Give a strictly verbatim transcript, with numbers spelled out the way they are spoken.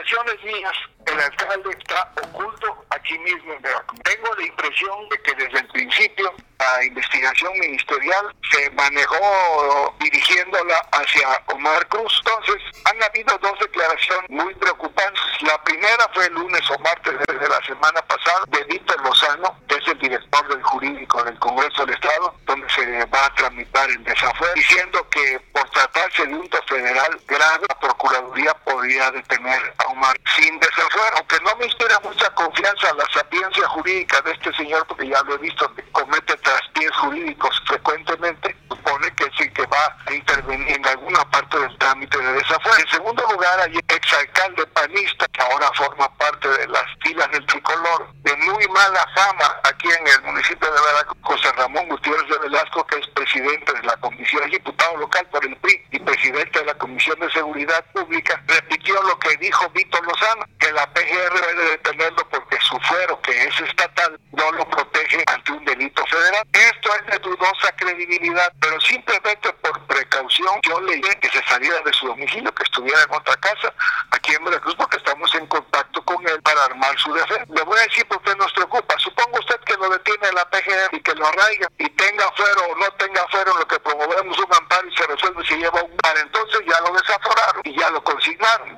investigaciones mías, el alcalde está oculto aquí mismo en Veracruz. Tengo la impresión de que desde el principio la investigación ministerial se manejó dirigiéndola hacia Omar Cruz. Entonces, han habido dos declaraciones muy preocupantes. La primera fue el lunes o martes de la semana pasada de Víctor Lozano, que es el director del jurídico del Congreso del Estado, donde se va a tramitar el desafuero, diciendo que por tratarse de un delito federal grave, la Procuraduría podría detener a Omar sin desafuero. Aunque no me inspira mucha confianza la sapiencia jurídica de este señor, porque ya lo he visto que comete traspiés jurídicos frecuentemente, supone que sí que va a intervenir en alguna parte del trámite de desafuero. En segundo lugar, hay exalcalde panista, que ahora forma parte de las filas del tricolor, de muy mala fama aquí en el municipio de Veracruz, José Ramón Gutiérrez de Velasco, que es presidente de la comisión, es diputado local por el P R I y presidente de la Comisión de Seguridad Pública, repitió lo que dijo Víctor Lozano, que la P G R debe detenerlo porque su fuero, que es estatal, no lo protege ante un delito federal. Esto es de dudosa credibilidad, pero simplemente por precaución yo le dije que se saliera de su domicilio, que estuviera en otra casa aquí en Veracruz, porque estamos en contacto con él para armar su defensa. Le voy a decir por qué nos preocupa. Suponga usted que lo detiene la P G R y que lo arraiga, y tenga fuero o no tenga fuero, lo que promovemos un amparo y se resuelve si lleva un par, entonces ya lo desaforaron y ya lo consignaron.